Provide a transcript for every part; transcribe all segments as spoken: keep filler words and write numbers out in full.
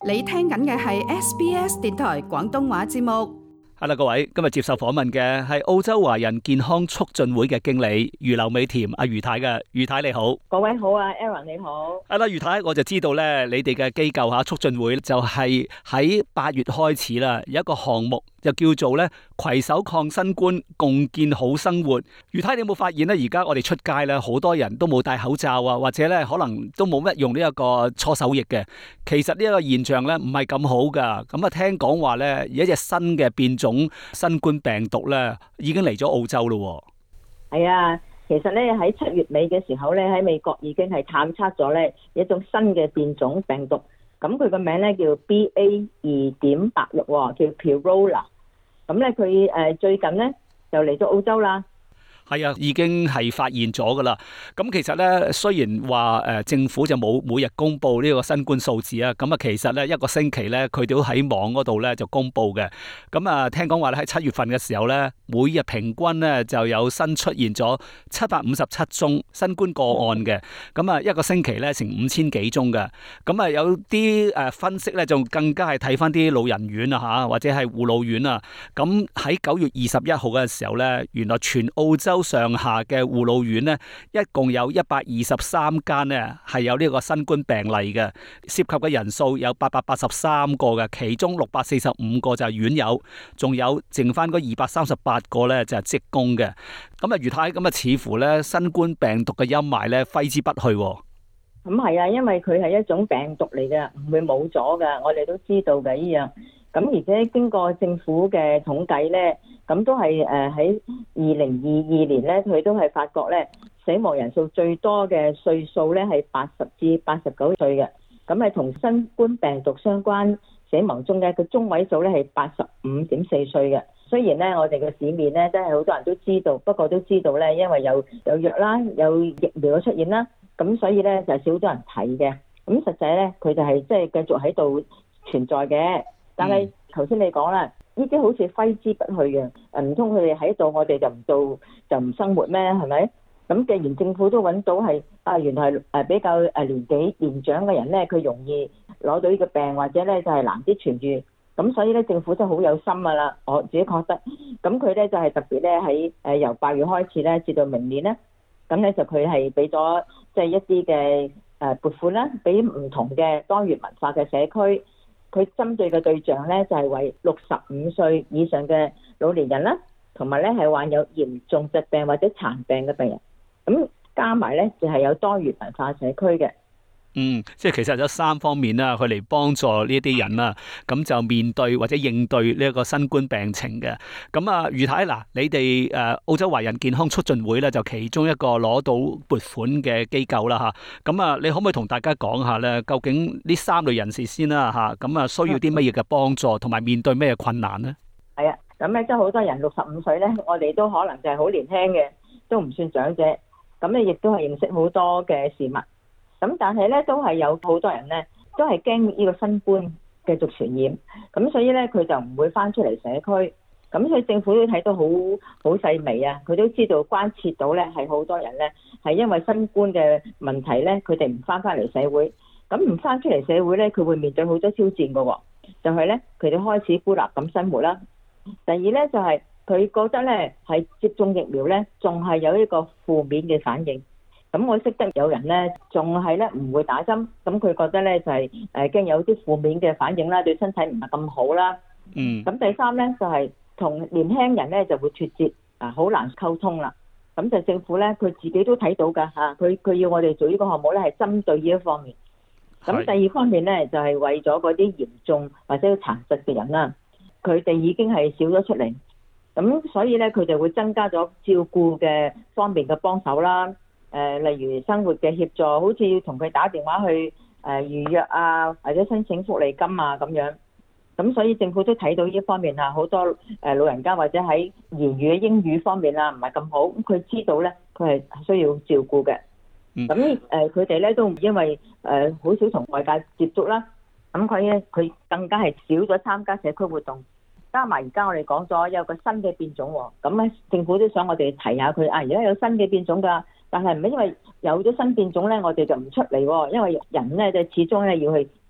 你聽緊嘅係 S B S 電台廣東話節目。 Hello，各位，今日接受訪問嘅係澳洲華人健康促進會嘅經理余劉美甜阿余太嘅。余太你好。 各位好啊 Aaron 你好。 係啦，余太，我就知道咧，你哋嘅機構吓促進會就係喺八月開始啦，有一個項目就叫做咧攜手抗新冠，共建好生活。余太，你有冇發現咧？而家我哋出街咧，好多人都冇戴口罩啊，或者咧可能都冇乜用呢一個搓手液嘅。其實呢一個現象咧唔係咁好噶。咁啊，聽講話咧有一隻新嘅變種新冠病毒咧已經嚟咗澳洲咯。 係啊，其實咧喺七月尾嘅時候咧，喺美國已經係探測咗咧一種新嘅變種病毒，咁佢個名咧叫 B A 二點八六，叫 Pyrrhora。咁咧佢誒最近咧就嚟咗澳洲啦。 係啊，已經係發現咗噶啦。咁其實咧，雖然話誒政府就冇每日公布呢個新冠數字啊，咁啊其實咧一個星期咧佢哋都喺網嗰度咧就公布嘅。咁啊聽講話咧喺七月份嘅時候咧，每日平均咧就有新出現咗七百五十七宗新冠個案嘅。咁啊一個星期咧成五千幾宗嘅。咁啊有啲誒分析咧就更加係睇翻啲老人院啊吓，或者係護老院啊。咁喺九月二十一號嘅時候咧，原來全澳洲上下嘅護老院咧，一共有一百二十三間咧係有呢個新冠病例嘅，涉及嘅人數有八百八十三個嘅，其中六百四十五個就係院友，仲有剩翻嗰二百三十八個咧就係職工嘅。咁啊，余太，咁啊，似乎咧新冠病毒嘅陰霾咧揮之不去。 咁係啊，因為佢係一種病毒嚟嘅，唔會冇咗噶，我哋都知道嘅呢樣。咁而且經過政府嘅統計咧，咁都係誒喺二零二二年咧，佢都係發覺咧死亡人數最多嘅歲數咧係八十至八十九歲嘅，咁係同新冠病毒相關死亡中嘅個中位數咧係八十五點四歲嘅。雖然咧我哋嘅市面咧真係好多人都知道，不過都知道咧，因為有有藥啦，有疫苗嘅出現啦，咁所以咧就少咗人睇嘅。咁實際咧佢就係即係繼續喺度存在嘅。但係頭先你講啦，呢啲好似揮之不去嘅，誒唔通佢哋喺度，我哋就唔做就唔生活咩？係咪？咁既然政府都揾到係啊，原來係誒比較誒年紀年長嘅人咧，佢容易攞到呢個病，或者咧就係難啲痊癒，咁所以咧政府真係好有心㗎啦，我自己覺得。咁佢咧就係特別咧喺誒由八月開始咧，至到明年咧，咁咧就佢係俾咗即係一啲嘅誒撥款啦，俾唔同嘅多元文化嘅社區。佢針對嘅對象咧就係為六十五歲以上嘅老年人啦，同埋咧係患有嚴重疾病或者殘病嘅病人，咁加埋咧就係有多元文化社區嘅。 嗯，即係其實有三方面啦，佢嚟幫助呢啲人啦，咁就面對或者應對呢一個新冠病情嘅。咁啊，余太嗱，你哋誒澳洲華人健康促進會咧就其中一個攞到撥款嘅機構啦吓。咁啊，你可唔可以同大家講下咧，究竟呢三類人士先啦吓，咁啊需要啲乜嘢嘅幫助，同埋面對咩困難咧？係啊，咁咧即係好多人六十五歲咧，我哋都可能就係好年輕嘅，都唔算長者。咁咧亦都係認識好多嘅事物。咁但係咧，都係有好多人咧，都係驚呢個新冠繼續傳染，咁所以咧佢就唔會翻出嚟社區。咁所以政府都睇到好好細微啊，佢都知道關切到咧係好多人咧係因為新冠嘅問題咧，佢哋唔翻翻嚟社會。咁唔翻出嚟社會咧，佢會面對好多挑戰㗎喎。就係咧，佢哋開始孤立咁生活啦。第二咧就係佢覺得咧係接種疫苗咧，仲係有一個負面嘅反應。咁我識得有人咧，仲係咧唔會打針，咁佢覺得咧就係誒驚有啲負面嘅反應啦，對身體唔係咁好啦。 嗯。 咁第三咧就係同年輕人咧就會脫節，啊好難溝通啦。咁就政府咧佢自己都睇到㗎嚇，佢佢要我哋做呢個項目咧係針對呢一方面。咁第二方面咧就係為咗嗰啲嚴重或者殘疾嘅人啦，佢哋已經係少咗出嚟，咁所以咧佢就會增加咗照顧嘅方面嘅幫手啦。誒、呃，例如生活嘅協助，好似要同佢打電話去誒、呃、預約啊，或者申請福利金啊咁樣。咁所以政府都睇到呢方面啊，好多誒老人家或者喺言語英語方面啊唔係咁好，佢知道咧佢係需要照顧嘅。咁誒佢哋咧都因為誒好、呃、少同外界接觸啦，咁佢咧佢更加係少咗參加社區活動。加埋而家我哋講咗有個新嘅變種喎，咁咧政府都想我哋提下佢啊，而家有新嘅變種㗎。但係唔係因為有咗新變種咧，我哋就唔出嚟喎。因為人咧就始終咧要去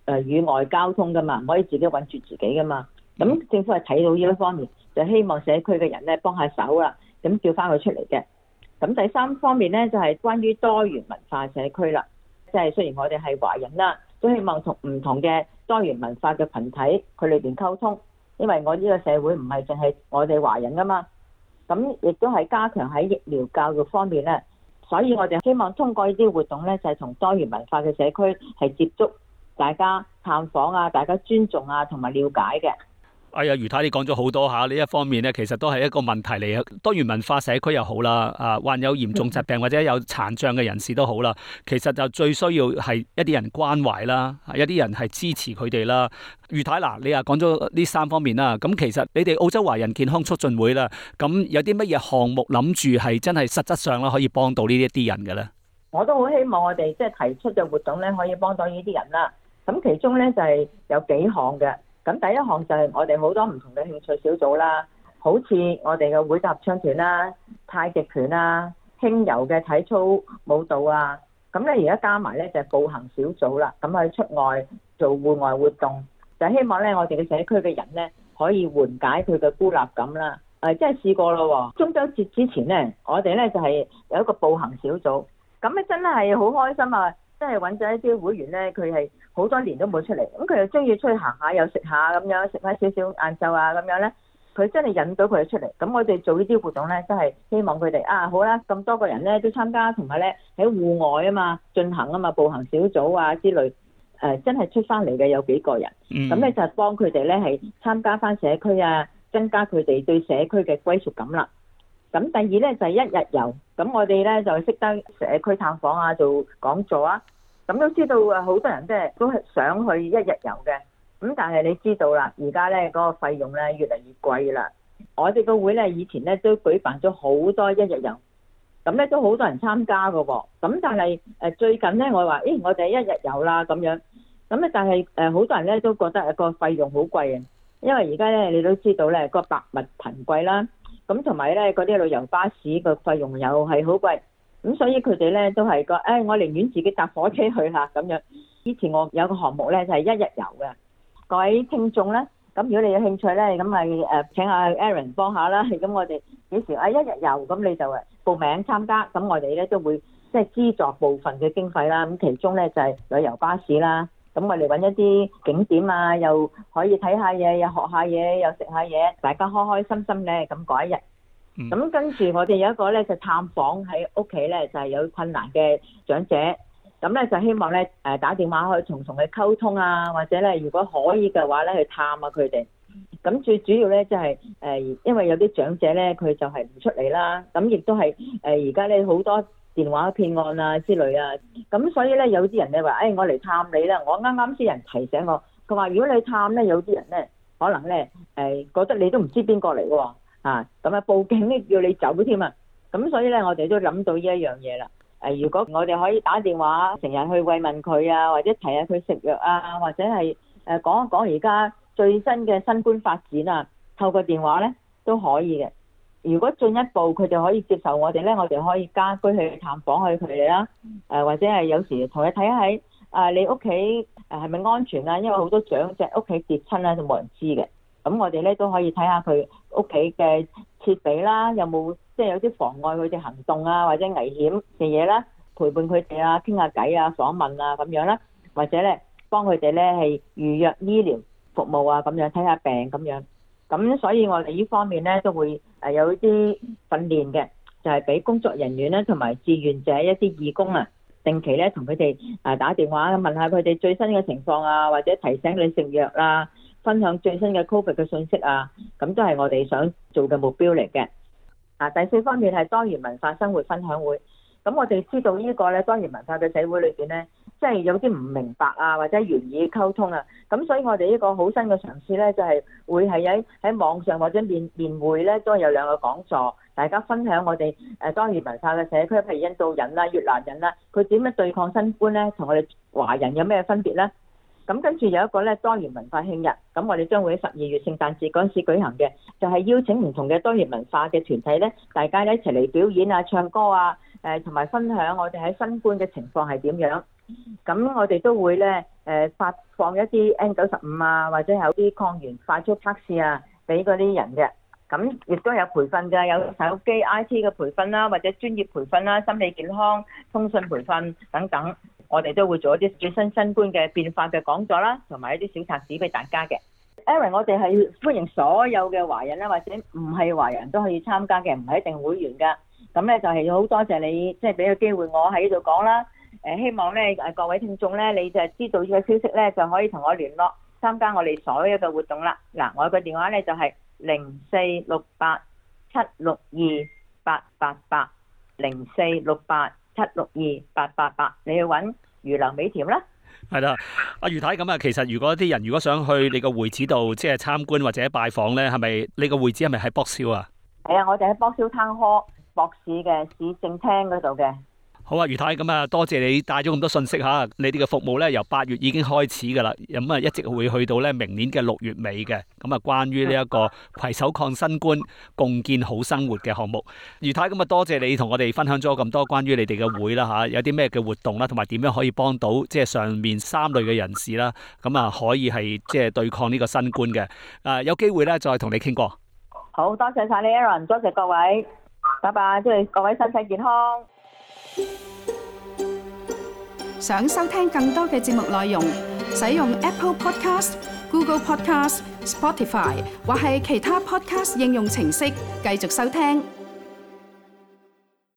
誒與外交通噶嘛，唔可以自己揾住自己噶嘛。咁政府係睇到呢一方面，就希望社區嘅人咧幫下手啦，咁叫翻佢出嚟嘅。咁第三方面咧就係關於多元文化社區啦，即係雖然我哋係華人啦，都希望同唔同嘅多元文化嘅群體佢裏邊溝通，因為我呢個社會唔係淨係我哋華人噶嘛。咁亦都係加強喺疫苗教育方面咧，所以我哋希望通過呢啲活動咧，就係同多元文化嘅社區係接觸，大家探訪啊，大家尊重啊，同埋了解嘅。 哎呀，余太你講咗好多下呢一方面咧，其實都係一個問題嚟嘅。多元文化社區又好啦，啊患有嚴重疾病或者有殘障嘅人士都好啦，其實就最需要係一啲人關懷啦，一啲人係支持佢哋啦。余太嗱，你又講咗呢三方面啦，咁其實你哋澳洲華人健康促進會啦，咁有啲乜嘢項目諗住係真係實質上啦可以幫到呢一啲人嘅咧？ 我都好希望我哋即係提出嘅活動咧，可以幫到呢啲人啦。咁其中咧就係有幾項嘅。咁第一項就係我哋好多唔同嘅興趣小組啦，好似我哋嘅會合唱團啦、太極拳啊、輕柔嘅體操舞蹈啊，咁咧而家加埋咧就係步行小組啦，咁去出外做戶外活動，就希望咧我哋嘅社區嘅人咧可以緩解佢嘅孤立感啦。誒，即係試過咯，中秋節之前咧，我哋咧就係有一個步行小組，咁咧真係好開心啊！真係揾咗一啲會員咧，佢係好多年都冇出嚟，咁佢又中意出去行下，又食下咁樣，食翻少少晏晝啊咁樣咧，佢真係引到佢出嚟。咁我哋做呢啲活動咧，真係希望佢哋啊好啦，咁多個人咧都參加，同埋咧喺戶外啊嘛進行啊嘛，步行小組啊之類，誒、呃、真係出翻嚟嘅有幾個人，咁咧、嗯、就幫佢哋咧係參加翻社區啊，增加佢哋對社區嘅歸屬感啦。咁第二咧就係、是、一日遊，咁我哋咧就識得社區探訪啊，做講座啊。咁都知道啊，好多人即係都係想去一日遊嘅。咁但係你知道啦，而家咧嗰個費用咧越嚟越貴啦。我哋個會咧以前咧都舉辦咗好多一日遊，咁咧都好多人參加㗎喎。咁但係誒最近咧我話，誒我哋一日遊啦咁樣。咁咧但係誒好多人咧都覺得個費用好貴啊，因為而家咧你都知道咧個百物騰貴啦。咁同埋咧嗰啲旅遊巴士個費用又係好貴。咁所以佢哋咧都係個，誒、哎、我寧願自己搭火車去啦咁樣。以前我有個項目咧就係一日遊嘅，各位聽眾咧，咁如果你有興趣咧，咁咪誒請阿 Aaron 幫下啦。咁我哋幾時啊一日遊，咁你就誒報名參加，咁我哋咧都會即係資助部分嘅經費啦。咁其中咧就係旅遊巴士啦，咁我哋揾一啲景點啊，又可以睇下嘢，又學下嘢，又食下嘢，大家開開心心咧咁過一日。咁、嗯、跟住我哋有一個咧就探訪喺屋企咧就係有困難嘅長者，咁咧就希望咧誒打電話可以重重去溝通啊，或者咧如果可以嘅話咧去探下佢哋。咁最主要咧就係誒，因為有啲長者咧佢就係唔出嚟啦，咁亦都係誒而家咧好多電話騙案啊之類啊，咁所以咧有啲人咧話誒我嚟探你啦，我啱啱先人提醒我，佢話如果你探咧有啲人咧可能咧誒覺得你都唔知邊個嚟喎。啊，咁啊報警咧叫你走添啊，咁所以咧我哋都諗到呢一樣嘢啦。誒，如果我哋可以打電話成日去慰問佢啊，或者提下佢食藥啊，或者係誒講一講而家最新嘅新冠發展啊，透過電話咧都可以嘅。如果進一步佢哋可以接受我哋咧，我哋可以家居去探訪去佢哋啦。誒，或者係有時同佢睇下喺啊你屋企誒係咪安全啊？因為好多長者屋企跌親咧都冇人知嘅。咁我哋咧都可以睇下佢屋企嘅設備啦，有冇即係有啲妨礙佢哋行動啊，或者危險嘅嘢啦，陪伴佢哋啊，傾下偈啊，訪問啊咁樣啦，或者咧幫佢哋咧係預約醫療服務啊，咁樣睇下病咁樣。咁所以我哋呢方面咧都會誒有啲訓練嘅，就係俾工作人員咧同埋志願者一啲義工啊，定期咧同佢哋誒打電話問下佢哋最新嘅情況啊，或者提醒你食藥啊，分享最新嘅 Covid 嘅信息啊，咁都係我哋想做嘅目標嚟嘅。啊，第四方面係多元文化生活分享會。咁我哋知道呢個咧多元文化嘅社會裏邊咧，即係有啲唔明白啊，或者願意溝通啊。咁所以我哋呢個好新嘅嘗試咧，就係會係喺喺網上或者面面會咧，都有兩個講座，大家分享我哋誒多元文化嘅社區，譬如印度人啦、越南人啦，佢點樣對抗新冠咧，同我哋華人有咩分別咧？咁跟住有一個咧多元文化慶日，咁我哋將會喺十二月聖誕節嗰陣時舉行嘅，就係邀請唔同嘅多元文化嘅團體咧，大家一齊嚟表演啊、唱歌啊，誒同埋分享我哋喺新冠嘅情況係點樣。 咁我哋都會咧誒發放一啲 N 九十五啊，或者有啲抗原快速測試啊，俾嗰啲人嘅。咁亦都有培訓嘅，有手機 I T 嘅培訓啦，或者專業培訓啦、心理健康、通訊培訓等等。我哋都會做一啲最新新冠嘅變化嘅講座啦，同埋一啲小冊子俾大家嘅。Aaron， 我哋係歡迎所有嘅華人啦，或者唔係華人都可以參加嘅，唔係一定會員㗎。咁咧就係好多謝你，即係俾個機會我喺呢度講啦。誒，希望咧誒各位聽眾咧，你就知道呢個消息咧，就可以同我聯絡參加我哋所有嘅活動啦。嗱，我個電話咧就係零四六八七六二八八八零四六八七六二八八八，你去揾余劉美甜啦。 係啦，阿余太咁啊，其實如果啲人如果想去你個會址度即係參觀或者拜訪咧，係咪你個會址係咪喺博燒啊？ 係啊，我哋喺博燒灘科博市嘅市政廳嗰度嘅。 好啊，余太咁啊，多謝你帶咗咁多信息吓，你哋嘅服務咧由八月已經開始噶啦，咁啊一直會去到咧明年嘅六月尾嘅。咁啊，關於呢一個攜手抗新冠、共建好生活嘅項目，余太咁啊，多謝你同我哋分享咗咁多關於你哋嘅會啦吓，有啲咩嘅活動啦，同埋點樣可以幫到即係上面三類嘅人士啦，咁啊可以係即係對抗呢個新冠嘅。誒，有機會咧再同你傾過。 好多謝晒你 Aaron， 多謝各位，拜拜，祝你各位身體健康。 想收聽更多嘅節目內容，使用 Apple Podcast、Google Podcast、Spotify 或係其他 Podcast 應用程式繼續收聽。